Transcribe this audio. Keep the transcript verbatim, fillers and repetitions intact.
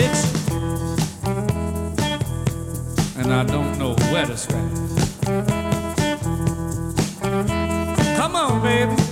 itch, and I don't know where to scratch. Come on, baby.